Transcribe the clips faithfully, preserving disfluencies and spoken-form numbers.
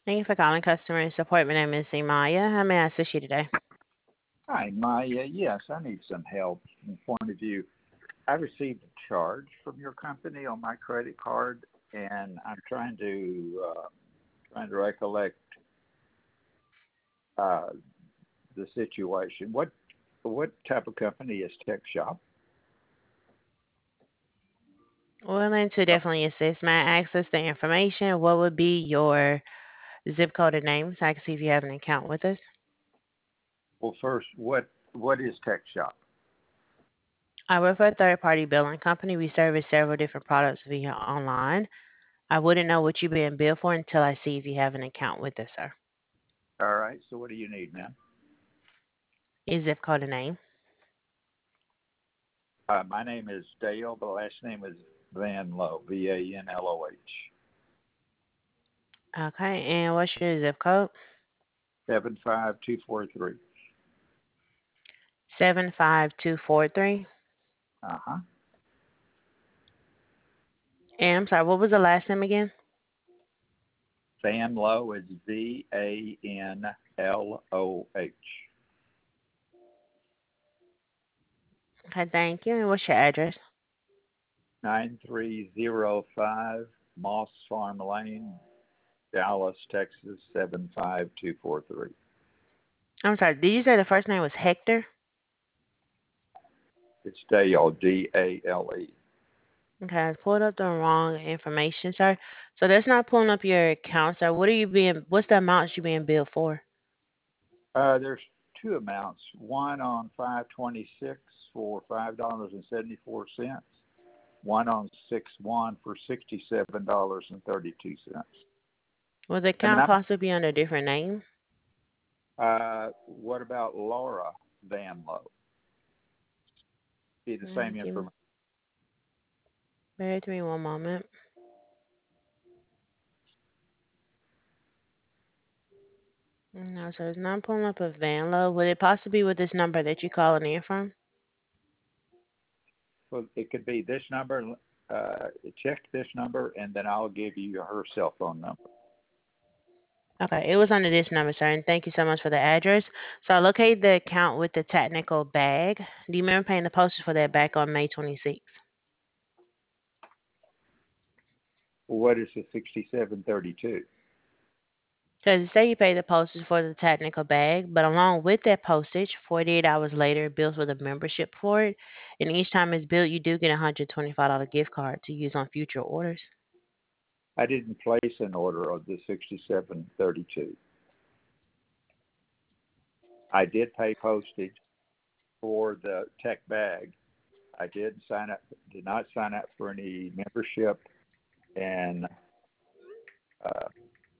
Thank you for calling customer support. My name is Imaya. How may I assist you today? Hi, Maya. Yes, I need some help from the point of view. I received a charge from your company on my credit card, and I'm trying to uh, trying to recollect uh, the situation. What what type of company is Tech Shop? Willing to definitely assist. May I access the information? What would be your zip code and name so I can see if you have an account with us? Well, first, what what is Tech Shop? I work for a third party billing company. We service several different products via online. I wouldn't know what you're being billed for until I see if you have an account with us, sir. All right. So, what do you need, ma'am? Your zip code and name. Uh, my name is Dale. The last name is Van Low. V A N L O H. Okay, and what's your zip code? Seven five two four three. seven five two four three. Uh huh. And I'm sorry, what was the last name again? Van Low is V A N L O H. Okay, thank you. And what's your address? nine three zero five Moss Farm Lane, Dallas, Texas, seven five two four three. I'm sorry, did you say the first name was Hector? It's Dale, D A L E. Okay, I pulled up the wrong information, sir. So that's not pulling up your account, sir. What are you being? What's the amount you being billed for? Uh, there's two amounts. One on five twenty-six for five dollars and seventy-four cents. One on six one for sixty-seven dollars and thirty-two cents. Will the And then account possibly be under a different name? I'm, uh, what about Laura Van Low? Be the Mm, same give me, information. bear with me one moment. No, sir, it's not pulling up a Vanlo. Would it possibly be with this number that you're calling in from? Well, it could be this number. Uh, check this number, and then I'll give you her cell phone number. Okay, it was under this number, sir, and thank you so much for the address. So I located the account with the technical bag. Do you remember paying the postage for that back on May twenty-sixth? What is the sixty-seven thirty-two? Because say you pay the postage for the technical bag, but along with that postage, forty-eight hours later, it bills with a membership for it. And each time it's billed, you do get a one hundred twenty-five dollars gift card to use on future orders. I didn't place an order of the sixty-seven thirty-two. I did pay postage for the tech bag. I did sign up, did not sign up for any membership, and uh,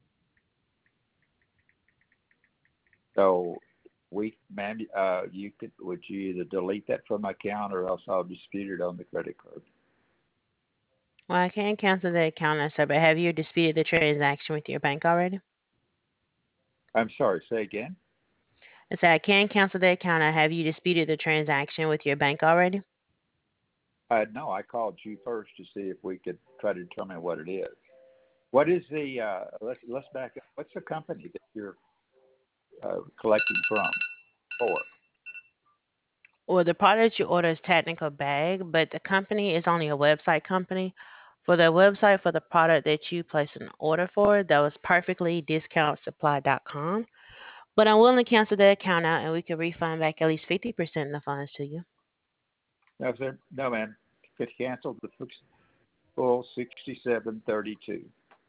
so we, ma'am, uh, you could, would you either delete that from my account or else I'll dispute it on the credit card. Well, I can't cancel the account, now, sir, but have you disputed the transaction with your bank already? I'm sorry, say again. I said I can cancel the account. Now, have you disputed the transaction with your bank already? Uh, no, I called you first to see if we could try to determine what it is. What is the? Uh, let's let's back up. What's the company that you're uh, collecting from? For? Well, the product you order is technical bag, but the company is only a website company. For the website for the product that you place an order for, that was perfectly discount supply dot com. But I'm willing to cancel the account out and we can refund back at least fifty percent of the funds to you. No, sir. No, man. Could cancel the full sixty-seven thirty-two.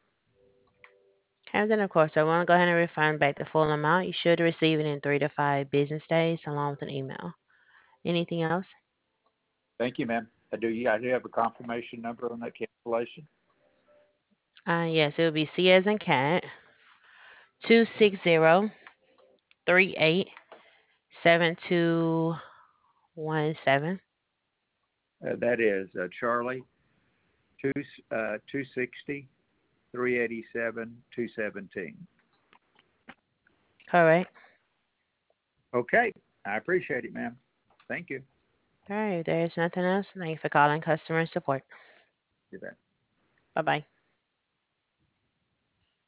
And then, of course, I want to go ahead and refund back the full amount. You should receive it in three to five business days along with an email. Anything else? Thank you, ma'am. I do. You, I do have a confirmation number on that cancellation. Uh, yes, it will be C as in cat, two six zero three eight seven two one seven. Uh, that is uh, Charlie two uh, two sixty three eighty seven two seventeen. Correct. Okay, I appreciate it, ma'am. Thank you. All right, if there's nothing else, thank you for calling customer support. You bet. Bye bye.